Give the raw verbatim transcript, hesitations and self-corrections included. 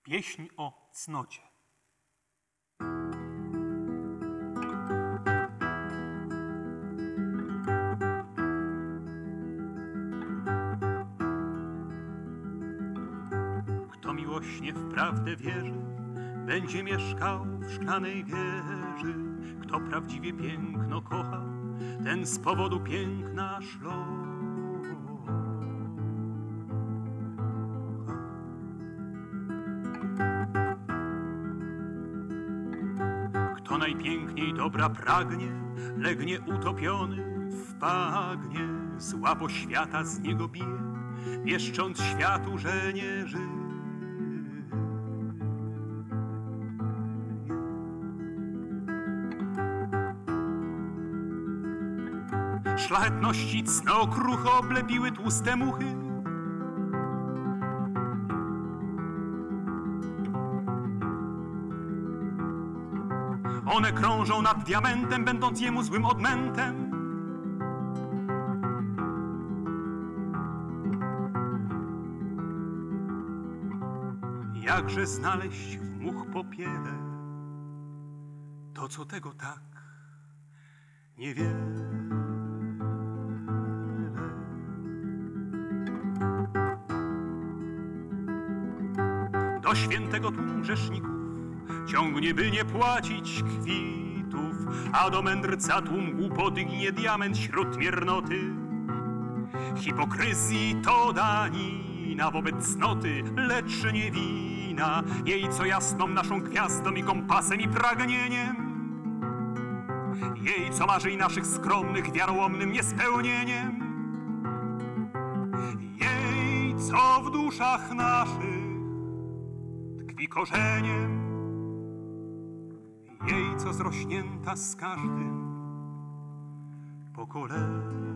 Pieśń o cnocie. Kto miłośnie w prawdę wierzy, będzie mieszkał w szklanej wieży. Kto prawdziwie piękno kocha, ten z powodu piękna szlocha. Kto najpiękniej dobra pragnie, legnie utopiony w bagnie. Słabo świata z niego bije, wieszcząc światu, że nie żyje. Szlachetności cno krucho oblepiły tłuste muchy. One krążą nad diamentem, będąc jemu złym odmętem. Jakże znaleźć w much popiele to, co tego tak niewiele. Do świętego tłum grzeszników ciągnie, by nie płacić kwitów, a do mędrca tłum głupot ginie diament śród miernoty. Hipokryzji to danina wobec cnoty, lecz nie wina jej, co jasną naszą gwiazdą i kompasem i pragnieniem, jej, co marzy i naszych skromnych wiarołomnym niespełnieniem, jej, co w duszach naszych tkwi korzeniem, jej, co zrośnięta z każdym pokoleniem.